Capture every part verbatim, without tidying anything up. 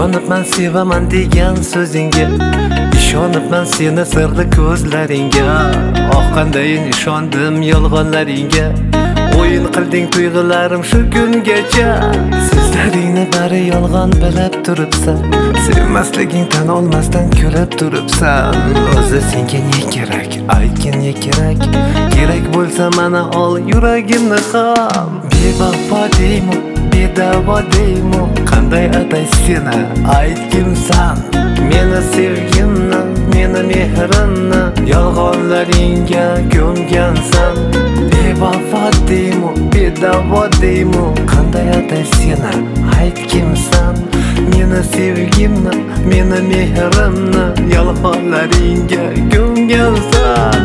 Yonibman sevaman degan so'zingga, ishonibman seni sirli ko'zlaringga. Oh qandayin ishondim yolg'onlaringga, o'yin qilding tuyg'ularim shu kungacha. So'zlaringni bari yolg'on bilib turibsan, sevmasliging tan olmasdan kulib turibsan. O'zi senga ne kerak, aytgin ne kerak, kerak bo'lsa mana ol yuragimni ham. Bevafo deymi, bedavo deymi, qanday atay seni aytgimsan. Meni sevgimni, meni mehrimni yolg'onlaringga ko'mgansan. Bevafo deymi, bedavo deymi, qanday atay seni aytgimsan. Meni sevgimni, meni mehrimni yolg'onlaringga ko'mgansan.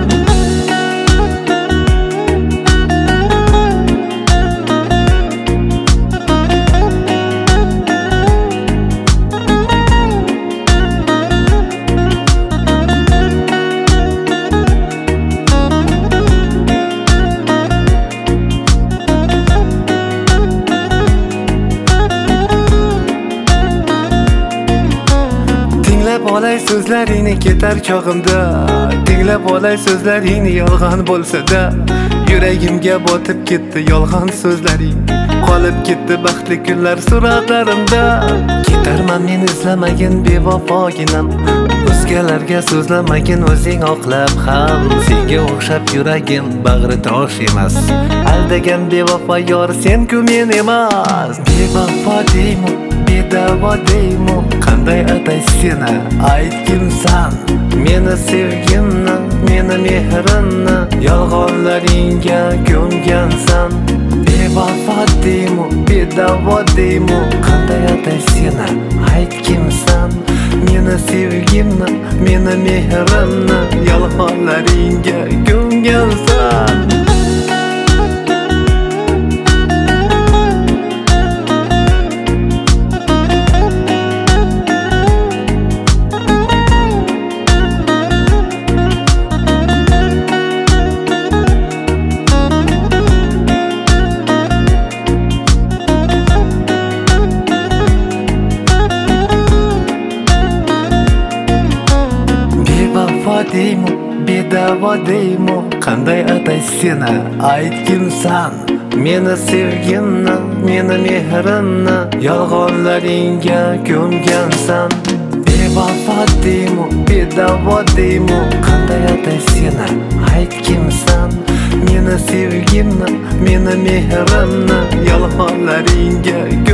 Tinglab olay so'zlaringni ketar chog'imda, tinglab olay so'zlaringni yolg'on bo'lsa-da. Yuragimga botib ketdi yolg'on so'zlaring, qolib ketdi baxtli kunlar suratlarimda. Ketarman men izlamagin bevafoginam, o'zgalarga so'zlamagin o'zing oqlab ham. Senga o'xshab yuragim bag'ri tosh emas, aldagan bevafo yor sen-ku men emas. Bevafo deymi, bedavo deymi, qanday atay seni aytgimsan. Meni sevgimni, meni mehrimni yolg'onlaringga ko'mgansan. Bevafo deymi, bedavo deymi, qanday atay seni aytgimsan. Meni sevgimni, meni mehrimni yolg'onlaringga ko'mgansan. Bevafo deymi, bedavo deymi, qanday atay seni aytgimsan. Meni sevgimni, meni mehrimni yolg'onlaringga ko'mgansan. Bevafo deymi, bedavo deymi, qanday atay seni aytgimsan. Meni sevgimni, meni mehrimni yolg'onlaringga